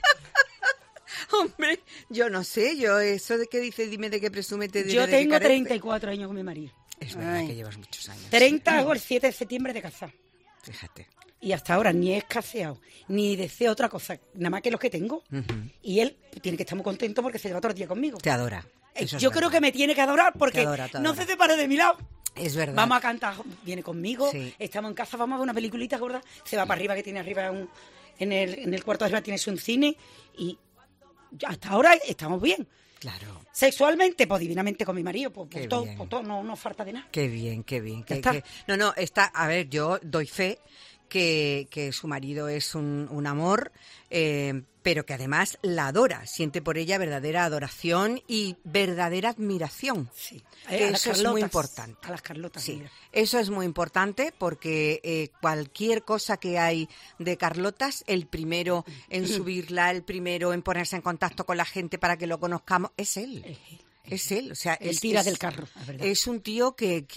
Hombre, yo no sé, yo eso de que dice, dime de qué presume, te diré Yo de qué tengo carece. 34 años con mi marido. Es verdad Ay. que llevas muchos años. 30 o el 7 de septiembre de casar. Fíjate. Y hasta ahora ni he escaseado, ni deseo otra cosa, nada más que los que tengo. Y él tiene que estar muy contento porque se lleva todo el día conmigo. Te adora. Eso es Yo creo verdad. que me tiene que adorar porque Te adora, te no adora. se separe de mi lado. Es verdad. Vamos a cantar, viene conmigo, Sí. estamos en casa, vamos a ver una peliculita gorda, se va para arriba, que tiene arriba en el cuarto de arriba tiene un cine y hasta ahora estamos bien. Claro. Sexualmente, pues divinamente con mi marido, pues Qué todo, bien. no falta de nada. Qué bien, qué bien. Ya está. No, está, a ver, yo doy fe que su marido es un amor, pero que además la adora, siente por ella verdadera adoración y verdadera admiración. Sí. Que A las eso es muy Carlotas, importante. A las Carlotas, Sí, mira. eso es muy importante porque cualquier cosa que hay de Carlotas, el primero en subirla, el primero en ponerse en contacto con la gente para que lo conozcamos, es él. Es él, o sea, Él tira del carro, la verdad. es un tío que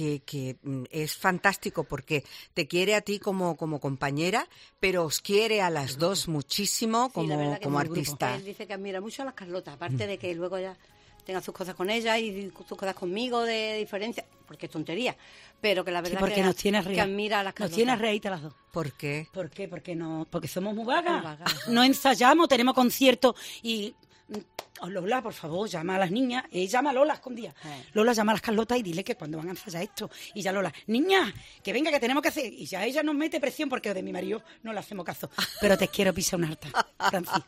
es fantástico porque te quiere a ti como compañera, pero os quiere a las dos muchísimo Sí, la verdad que como es un grupo. artista. Él dice que admira mucho a las Carlotas, aparte de que luego ya tenga sus cosas con ella y sus cosas conmigo de diferencia, porque es tontería, pero que la Sí, verdad porque que, nos tiene que arriba. admira a las Nos Carlotas. tiene reíta las dos. ¿Por qué? ¿Por qué? Porque somos muy vagas. Muy vagas. No ensayamos, tenemos conciertos y... Lola, por favor, llama a las niñas. Llama a Lola escondida. Lola, llama a las Carlotas y dile que cuando van a ensayar esto. Y ya Lola, niña, que venga, que tenemos que hacer. Y ya ella nos mete presión porque de mi marido no le hacemos caso. Pero te quiero pisar una harta, Francis.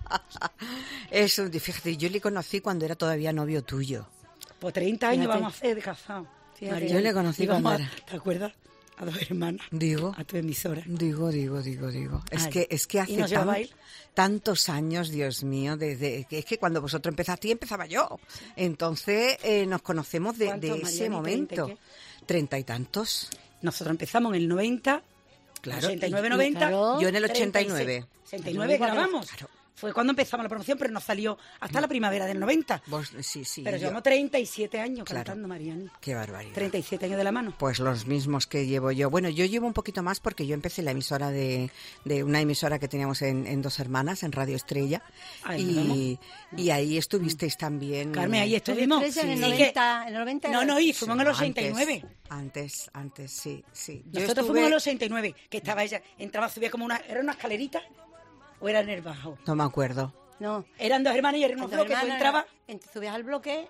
Eso, fíjate, yo le conocí cuando era todavía novio tuyo. Por 30 años Fíjate. vamos a hacer de casado. Fíjate. Yo le conocí Y vamos cuando a- era- ¿Te acuerdas? A 2 hermanas. Digo. A tu emisora. Digo. Ay. Es que hace ¿Y nos llevaba él? tantos años, Dios mío, es que cuando vosotros empezasteis, empezaba yo. Entonces nos conocemos de ¿Cuántos, ese Mariani? momento. 30 y 30 y tantos. Nosotros empezamos en el 90, Claro, 89, y- 90. claro. Yo en el 89. 69 grabamos. Claro. fue cuando empezamos la promoción, pero nos salió hasta la primavera del 90. Sí. Pero llevamos 37 años cantando, Mariani. Qué barbaridad. 37 años de la mano. Pues los mismos que llevo yo. Bueno, yo llevo un poquito más porque yo empecé la emisora de una emisora que teníamos en Dos Hermanas, en Radio Estrella. Y ahí estuvisteis también. Carmen, ahí estuvimos. En el 90. No, y fuimos en el 89. Antes, sí. Nosotros fuimos en el 89, que estaba ella, entraba, subía como ¿era una escalerita o era en el bajo? No me acuerdo. No. Eran dos hermanas y eran unos bloques, tú entrabas. Subías al bloque,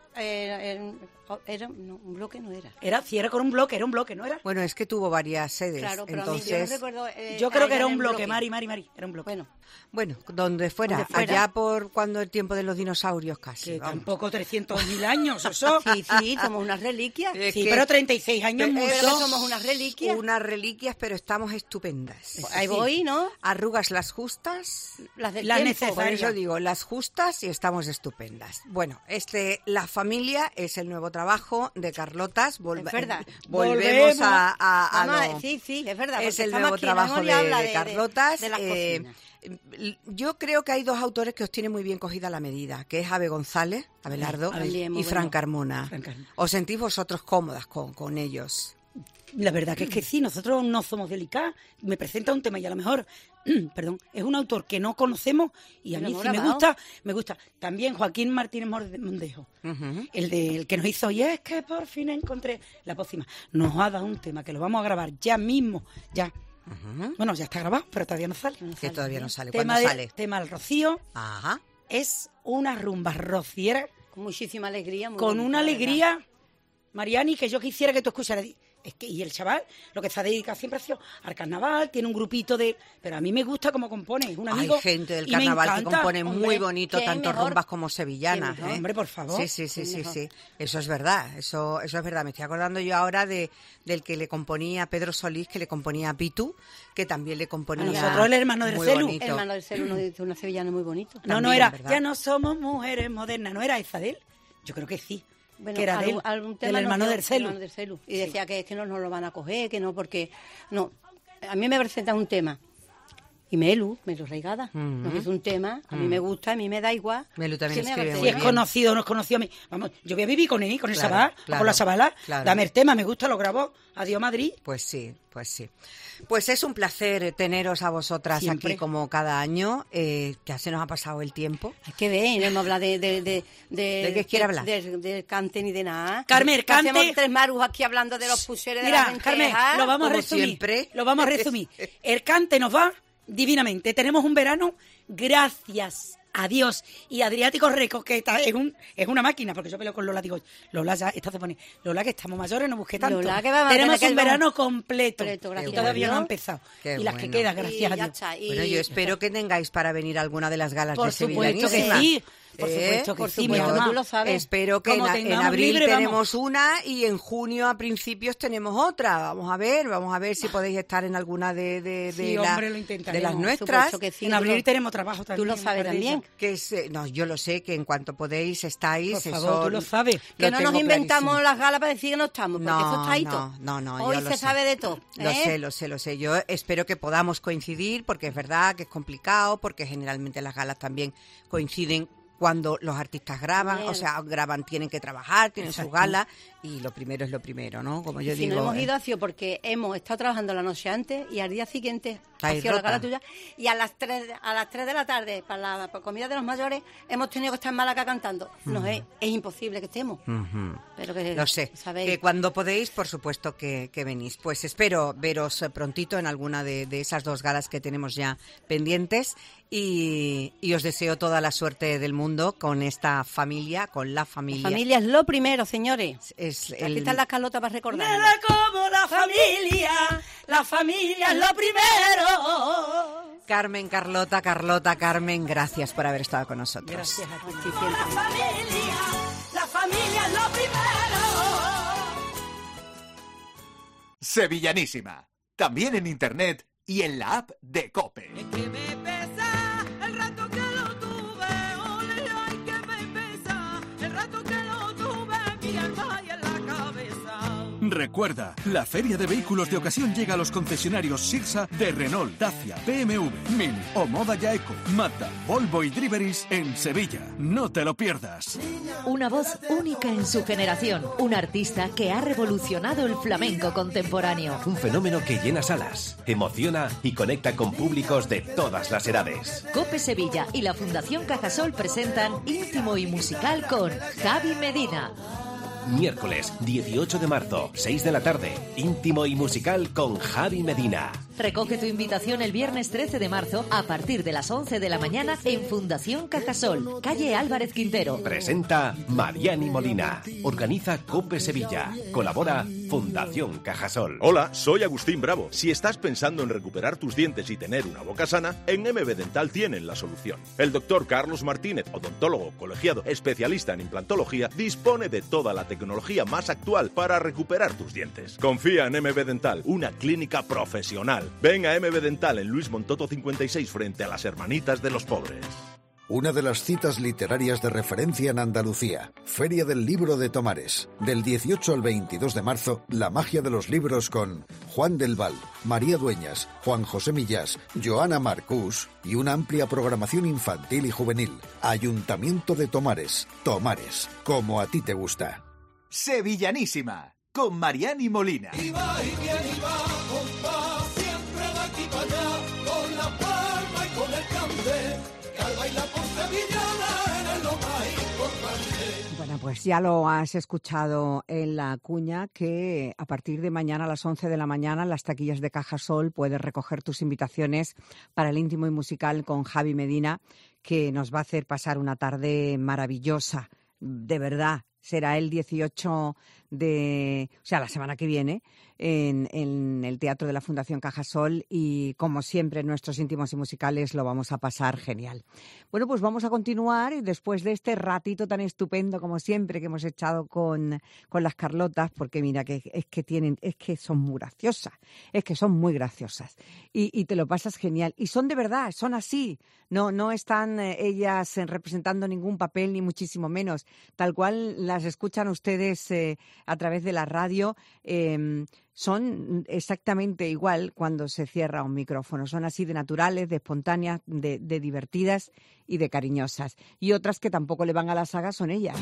un bloque no era. Era con un bloque, ¿no era? Bueno, es que tuvo varias sedes. Claro, pero entonces, a mí yo no recuerdo. Yo creo que era un bloque, Mari, era un bloque. Bueno, donde fuera, allá por cuando el tiempo de los dinosaurios casi. Que tampoco 300.000 años, eso. Sí, somos unas reliquias. Sí, pero 36 años mucho. Somos unas reliquias. Unas reliquias, pero estamos estupendas. Pues ahí voy, ¿no? Arrugas las justas, las necesarias. Por eso digo, las justas y estamos estupendas. Bueno, La Familia es el nuevo trabajo de Carlotas. Es verdad. Volvemos a Mamá, sí, es verdad. Es el nuevo trabajo de Carlotas. De las cocinas. Yo creo que hay dos autores que os tienen muy bien cogida la medida, que es Abe González, Abelardo, y Fran Carmona. ¿Os sentís vosotros cómodas con ellos? La verdad que es que sí, nosotros no somos delicadas. Me presenta un tema y a lo mejor, perdón, es un autor que no conocemos y a mí sí me gusta. También Joaquín Martínez Mondejo, el que nos hizo, y es que por fin encontré la pócima. Nos ha dado un tema que lo vamos a grabar ya mismo, ya. Bueno, ya está grabado, pero todavía no sale. Que todavía no sale. ¿Cuándo sale? Tema del Rocío. Ajá. Es una rumba rociera. Con muchísima alegría. Con una alegría, Mariani, que yo quisiera que tú escucharas. Es que, y el chaval, lo que se ha dedicado siempre ha sido al carnaval, tiene un grupito de... Pero a mí me gusta cómo compone, es un amigo. Hay gente del carnaval que compone muy bonito, tanto rumbas como sevillanas. Hombre, por favor. Sí. Eso es verdad, eso es verdad. Me estoy acordando yo ahora del que le componía Pedro Solís, que le componía a Pitu, que también le componía... A nosotros el hermano del Celu. El hermano del Celu dice una sevillana muy bonito. No era, ¿verdad? Ya no somos mujeres modernas, ¿no era esa de él? Yo creo que sí. Bueno, que era del hermano del Celu. Y decía que es que no nos lo van a coger, que no, porque... No, a mí me presenta un tema. Y Melu Reigada, nos hizo un tema, a mí me gusta, a mí me da igual. Melu también escribe muy bien. Si es conocido o no es conocido, vamos, yo voy a vivir con él, con el chaval, con la chavala. Claro. Dame el tema, me gusta, lo grabo. Adiós, Madrid. Pues sí. Pues es un placer teneros a vosotras siempre. Aquí como cada año. Ya se nos ha pasado el tiempo. Hay que ver, no hemos hablado ¿De qué quiere hablar? De cante ni de nada. Carmen, cante. Hacemos tres marus aquí hablando de los pucheres de la gente. Carmen, lo vamos a resumir. Siempre. Lo vamos a resumir. El cante nos va divinamente. Tenemos un verano, gracias a Dios y Adriático Records, que es una máquina, porque yo peleo con Lola, digo, Lola ya está se pone, Lola que estamos mayores, no busque tanto. Lola, que tenemos un verano completo y todavía no ha empezado. Y las que quedan, gracias a Dios. Bueno, yo espero que tengáis para venir a alguna de las galas por de supuesto que sí. Por supuesto que sí, tú lo sabes. Espero que en abril tenemos una y en junio a principios tenemos otra. Vamos a ver si podéis estar en alguna de las nuestras. Que sí, en abril tenemos trabajo también. Tú lo sabes también. No, yo lo sé, que en cuanto podéis estáis. Por favor, tú lo sabes. Que no nos inventamos las galas para decir que no estamos, porque eso está ahí todo. No, hoy se sabe de todo. Lo sé. Yo espero que podamos coincidir, porque es verdad que es complicado, porque generalmente las galas también coinciden cuando los artistas graban, tienen que trabajar, tienen su gala, y lo primero es lo primero, ¿no? Como yo digo. Si no hemos ido ha sido porque hemos estado trabajando la noche antes y al día siguiente ha sido la gala tuya, y a las 3 de la tarde, para la comida de los mayores, hemos tenido que estar en Málaga cantando. No es imposible que estemos. Pero que lo sé, sabéis. Que cuando podéis, por supuesto que venís. Pues espero veros prontito en alguna de esas dos galas que tenemos ya pendientes, y os deseo toda la suerte del mundo con esta familia, con la familia. La familia es lo primero, señores. Aquí están las Carlotas para recordar. Nada como la familia es lo primero. Carmen, Carlota, Carmen, gracias por haber estado con nosotros. Gracias a ti. La familia es lo primero. Sevillanísima. También en internet y en la app de COPE. Es que me pesa el rato que lo tuve, ole, ay, que me pesa el rato que lo tuve, mi alma y en la cabeza. Recuerda, la Feria de Vehículos de Ocasión llega a los concesionarios Sirsa de Renault, Dacia, BMW, Mini, Omoda Yaeco, Mazda, Volvo y Driveris en Sevilla. No te lo pierdas. Una voz única en su generación, un artista que ha revolucionado el flamenco contemporáneo. Un fenómeno que llena salas, emociona y conecta con públicos de todas las edades. COPE Sevilla y la Fundación Cajasol presentan Íntimo y Musical con Javi Medina. Miércoles 18 de marzo, 6 de la tarde, Íntimo y Musical con Javi Medina. Recoge tu invitación el viernes 13 de marzo a partir de las 11 de la mañana en Fundación Cajasol, calle Álvarez Quintero. Presenta Mariani Molina. Organiza COPE Sevilla. Colabora Fundación Cajasol. Hola, soy Agustín Bravo. Si estás pensando en recuperar tus dientes y tener una boca sana, en MB Dental tienen la solución. El doctor Carlos Martínez, odontólogo colegiado, especialista en implantología, dispone de toda la tecnología más actual para recuperar tus dientes. Confía en MB Dental, una clínica profesional. Ven a MB Dental en Luis Montoto 56 frente a las Hermanitas de los Pobres. Una de las citas literarias de referencia en Andalucía, Feria del Libro de Tomares. Del 18 al 22 de marzo, la magia de los libros con Juan del Val, María Dueñas, Juan José Millás, Joana Marcús y una amplia programación infantil y juvenil. Ayuntamiento de Tomares. Tomares, como a ti te gusta. Sevillanísima, con Mariani Molina. Y va y viene y va, compa, siempre de aquí para allá, con la palma y con el cante, que al bailar por sevillana eres lo más importante. Bueno, pues ya lo has escuchado en la cuña, que a partir de mañana a las 11 de la mañana en las taquillas de Cajasol puedes recoger tus invitaciones para el Íntimo y Musical con Javi Medina, que nos va a hacer pasar una tarde maravillosa, de verdad. Será el 18 la semana que viene, en el Teatro de la Fundación Cajasol, y como siempre en nuestros Íntimos y Musicales lo vamos a pasar genial. Bueno, pues vamos a continuar, y después de este ratito tan estupendo como siempre que hemos echado con las Carlotas, porque mira que es que son muy graciosas, son muy graciosas, y te lo pasas genial, y son de verdad, son así, no están ellas representando ningún papel ni muchísimo menos, tal cual las escuchan ustedes a través de la radio. Son exactamente igual cuando se cierra un micrófono. Son así de naturales, de espontáneas, de divertidas y de cariñosas. Y otras que tampoco le van a la saga son ellas.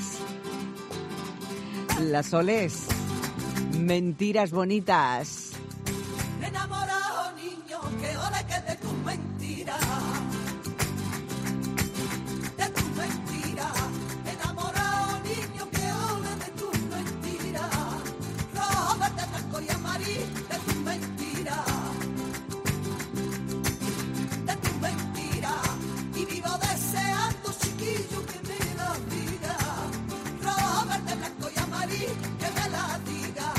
Las Soles. Mentiras bonitas. Enamorado niño, que ole que de tus mentiras. De tus mentiras. Enamorado niño, que ole de tus mentiras. Rojo, verde, blanco y amarillo, de tus mentiras. De tus mentiras. Y vivo deseando, chiquillo, que me la diga. Rojo, verde, blanco y amarillo, que me la diga.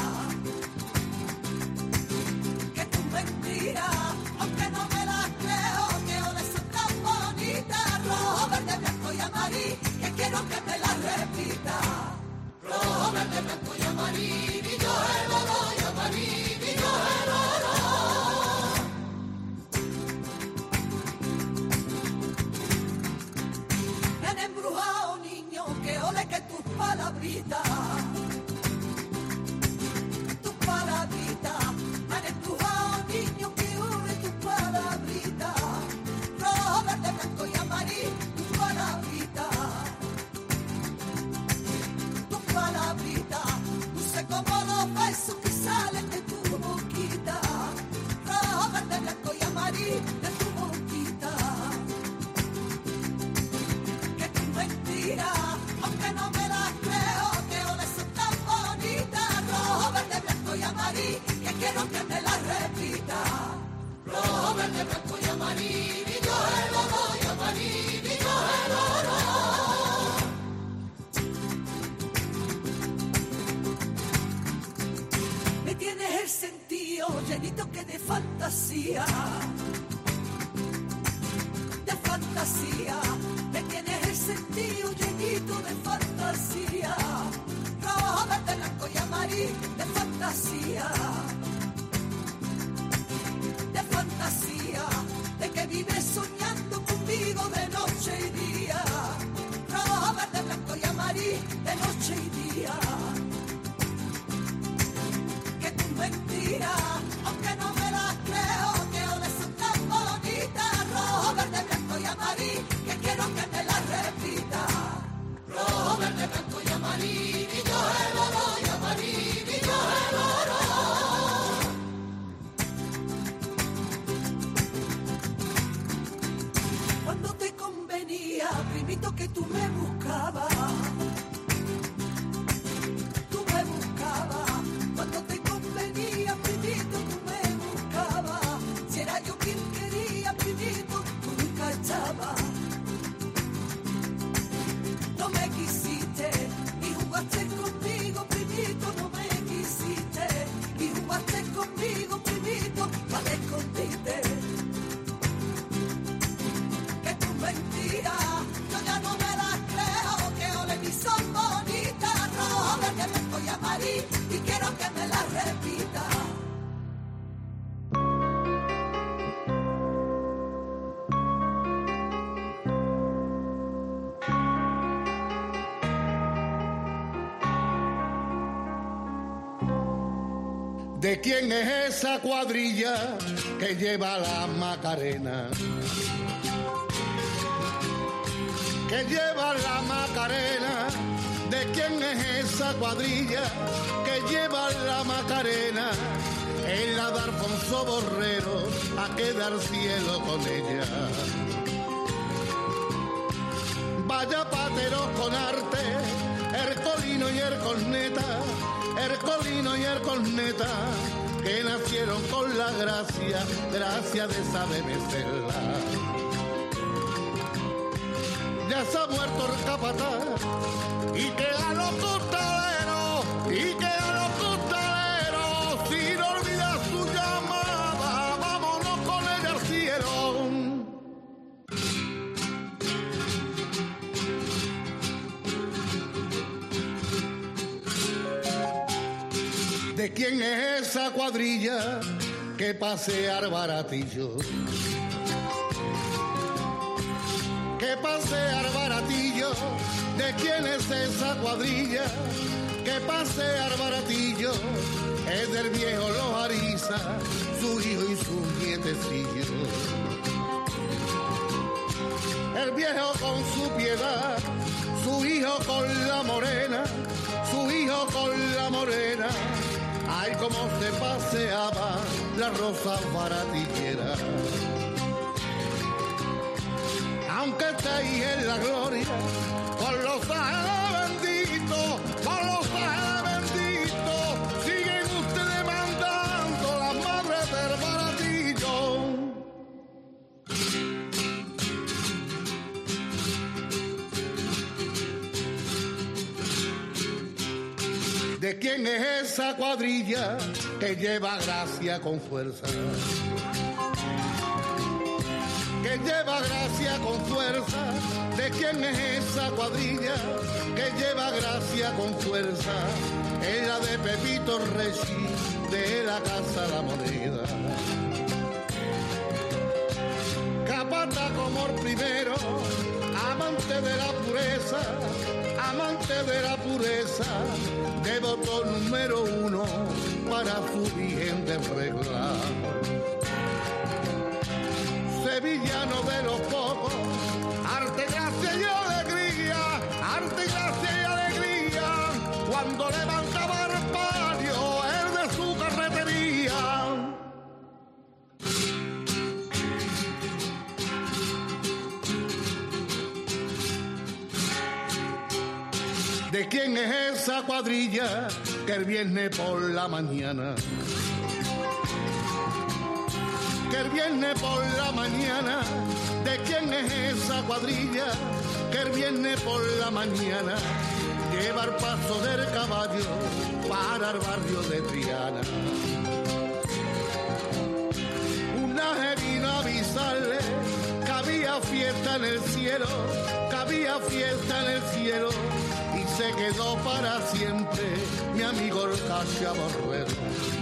Que tus mentiras, aunque no me las creo, que ole son tan bonitas. Rojo, verde, blanco y amarillo, que quiero que me las repita. Rojo, verde, blanco y amarillo, el oro y amarillo, el oro. Me han embrujado, niño, que ole que tus palabritas. Tus palabritas. Me han embrujado, niño, que ole tus palabritas. Rojo, verde, blanco y amarillo, tus palabritas. Tus palabritas. No sé cómo los besos que salen de tu boquita. Rojo, verde, blanco y amarillo, de tu boquita. Que tus mentiras, aunque no me las creo, que ole son tan bonitas. Rojo, verde, blanco y amarillo, que quiero que me las repita. Rojo, verde, blanco y amarillo, el oro y amarillo, el oro. Me tienes el sentido llenito que de fantasía. De fantasía. Me tienes el sentido llenito de fantasía. Rojo, verde, blanco y amarillo, de fantasía. De fantasía. De que vives soñando conmigo de noche y día. Rojo, verde, blanco y amarillo, de noche y día. Cádiz y quiero que me la repita. ¿De quién es esa cuadrilla que lleva la Macarena? Que lleva la Macarena. ¿De quién es esa cuadrilla que lleva la Macarena? Es la de Alfonso Borrero, a quedar cielo con ella. Vaya pateros con arte, Ercolino y Ercolneta, Ercolino y Ercolneta, que nacieron con la gracia de saber mecerla. Ya se ha muerto el capataz, y quedan los costaleros, y quedan los costaleros, sin olvidar su llamada, vámonos con ella al cielo. ¿De quién es esa cuadrilla que pasea al baratillo? Que pasea al baratillo. ¿De quién es esa cuadrilla que pasea al baratillo? Es del viejo Lojariza, su hijo y su nietecillo. El viejo con su piedad, su hijo con la morena, su hijo con la morena. Ay, cómo se paseaba la rosa baratillera. Aunque estéis en la gloria, con los ángeles benditos, con los ángeles benditos, siguen ustedes mandando las madres del baratillo. ¿De quién es esa cuadrilla que lleva gracia con fuerza? Que lleva gracia con fuerza. ¿De quién es esa cuadrilla que lleva gracia con fuerza? Es la de Pepito Rechi, de la Casa La Moneda. Capata como el primero, amante de la pureza, amante de la pureza, devoto número uno para su Virgen de Regla. Sevillano de los pocos, arte, gracia y alegría, arte, gracia y alegría, cuando levantaba el palio, el de su carretería. ¿De quién es esa cuadrilla que el viernes por la mañana? Que el viernes por la mañana, ¿de quién es esa cuadrilla? Que el viernes por la mañana lleva el paso del caballo para el barrio de Triana. Una vez vino a avisarle que había fiesta en el cielo, que había fiesta en el cielo, y se quedó para siempre mi amigo el Casia Borrero.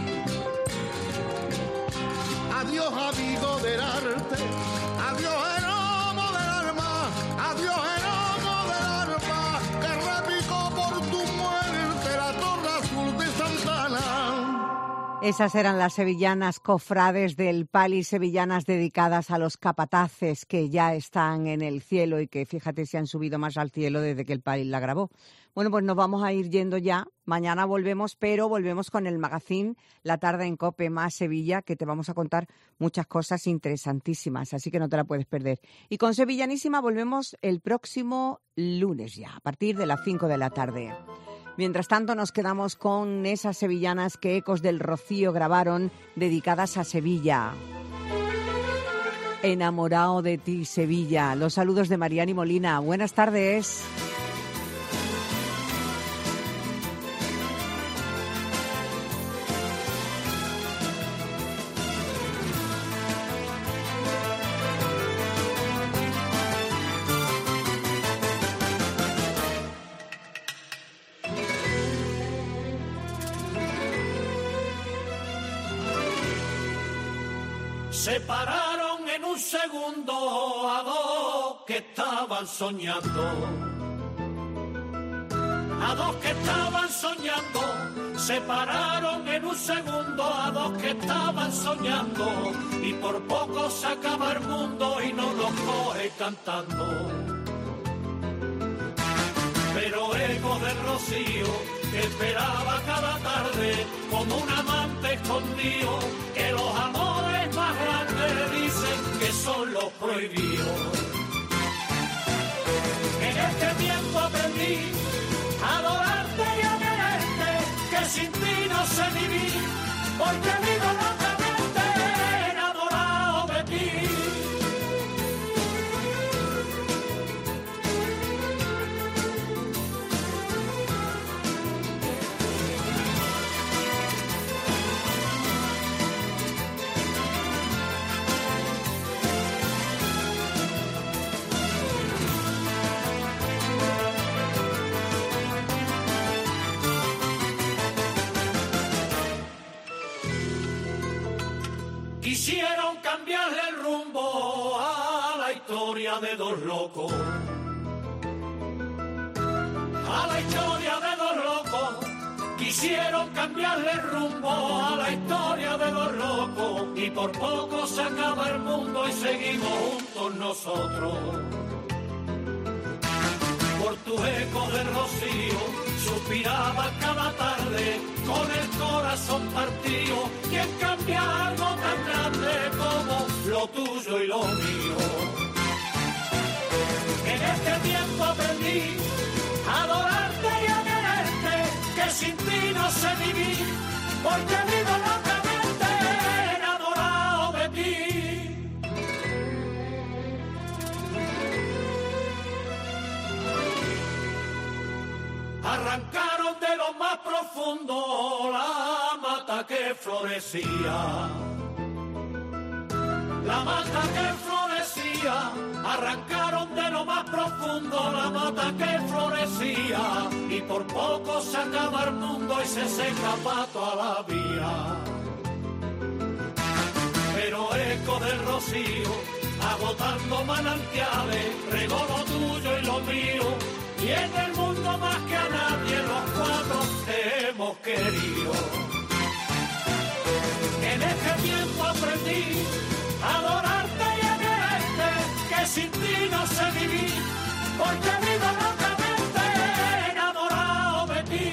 Adiós amigo del arte, adiós enomo del alma, adiós enomo del alma, que repicó por tu muerte la torre azul de Santana. Esas eran las sevillanas cofrades del Pali, sevillanas dedicadas a los capataces que ya están en el cielo y que fíjate se han subido más al cielo desde que el Pali la grabó. Bueno, pues nos vamos a ir yendo ya. Mañana volvemos, pero volvemos con el magazine La Tarde en COPE más Sevilla, que te vamos a contar muchas cosas interesantísimas, así que no te la puedes perder. Y con Sevillanísima volvemos el próximo lunes ya, a partir de las 5 de la tarde. Mientras tanto nos quedamos con esas sevillanas que Ecos del Rocío grabaron dedicadas a Sevilla. Enamorado de ti, Sevilla. Los saludos de Mariani Molina. Buenas tardes. separaron en un segundo a dos que estaban soñando. A dos que estaban soñando, separaron en un segundo a dos que estaban soñando, y por poco se acaba el mundo y no los coge cantando. Pero eco del rocío que esperaba cada tarde como un amante escondido, que los amores más grandes dicen que son los prohibidos. En este tiempo aprendí a adorarte y a quererte, que sin ti no sé vivir, porque vivo locamente enamorado de ti. Quisieron cambiarle el rumbo a la historia de dos locos. A la historia de dos locos. Quisieron cambiarle el rumbo a la historia de dos locos. Y por poco se acaba el mundo y seguimos juntos nosotros. Por tu eco de rocío suspiraba cada tarde con el corazón partido. ¿Quién cambia algo tan grande como lo tuyo y lo mío? En este tiempo aprendí a adorarte y a quererte, que sin ti no sé vivir, porque vivo locamente enamorado de ti. Arrancaron de lo más profundo la mata que florecía. La mata que florecía. Arrancaron de lo más profundo la mata que florecía. Y por poco se acaba el mundo y se seca pa' toda la vía. Pero eco del rocío, agotando manantiales, regó lo tuyo y lo mío. Y en el mundo más que a nadie los cuatro te hemos querido. En este tiempo aprendí a adorarte y a quererte, que sin ti no sé vivir, porque vivo locamente enamorado de ti.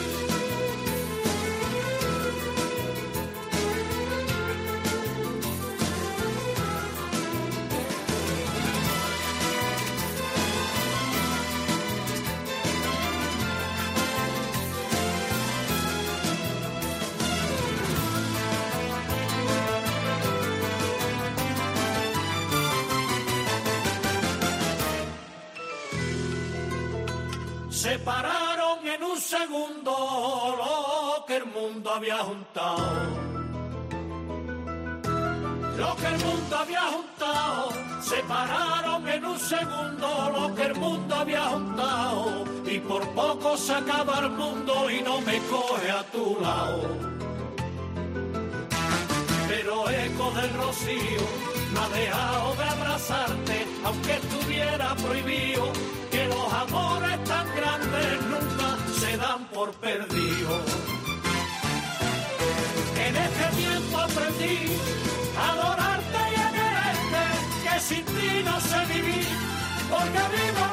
Separaron en un segundo lo que el mundo había juntado. Lo que el mundo había juntado. Separaron en un segundo lo que el mundo había juntado. Y por poco se acaba el mundo y no me coge a tu lado. Pero eco del rocío no ha dejado de abrazarte, aunque estuviera prohibido, que los amores tan grandes nunca se dan por perdidos. En este tiempo aprendí a adorarte y a quererte, que sin ti no sé vivir, porque vivo